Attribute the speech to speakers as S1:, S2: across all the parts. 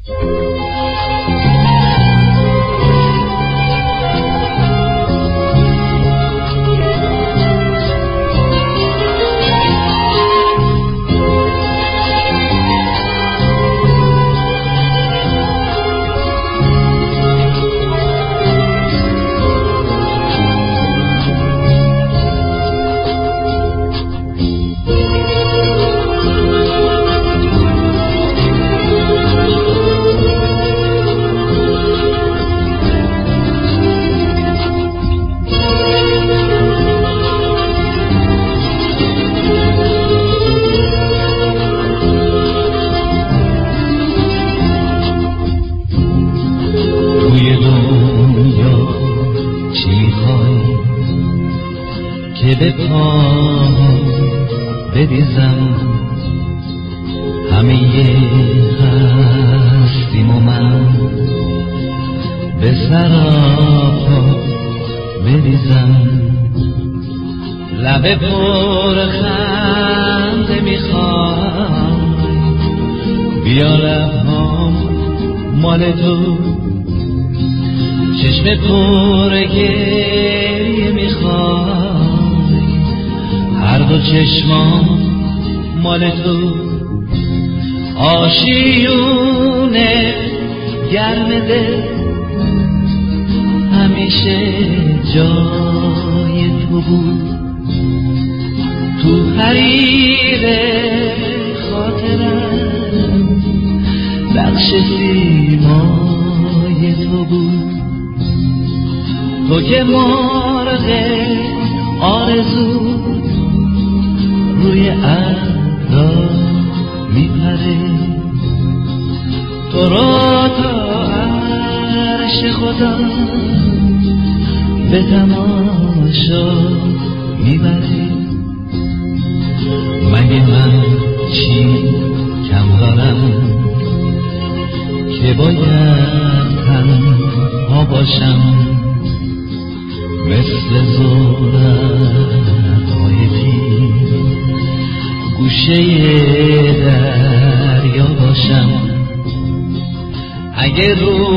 S1: که به پاهم بریزم همه هستیم و من به سراپا بریزم لب پر خنده میخوام بیا لبهام مال تو چشم پر گریه میخوام هر دو چشمام مال تو آشیونه گرم دل همیشه جای تو بود تو حریر خاطرم نقش سیمای تو بود تو که مرغ آرزو روی عطا میپره تو را تا عرش خدا به تماشا میبره مگه من چی کم دارم که باید تنها باشم مثل زورق‌های تیر گوشه دریا باشم اگه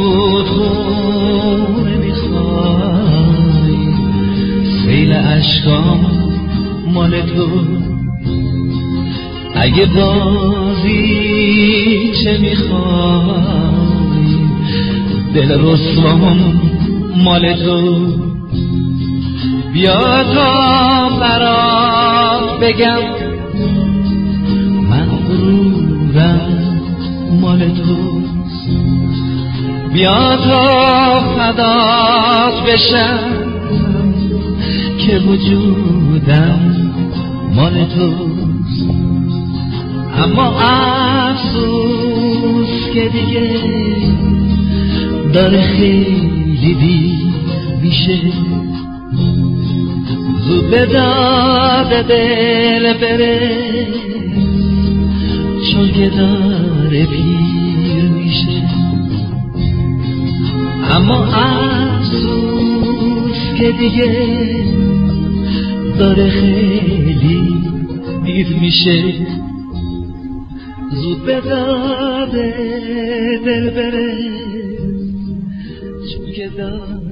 S1: رودخونه میخوای سیل اشکام مال تو اگه بازیچه میخوای دل رسوام مال تو بیا تا برات بگم من غرورم مال توست بیا تا فدات بشم که وجودم مال توست اما افسوس که دیگه داره خیلی دیر میشه زود به داد دل بره چون که داره پیر میشه اما افسوس که دیگه داره خیلی دیر میشه زود به داد دل بره چون که داره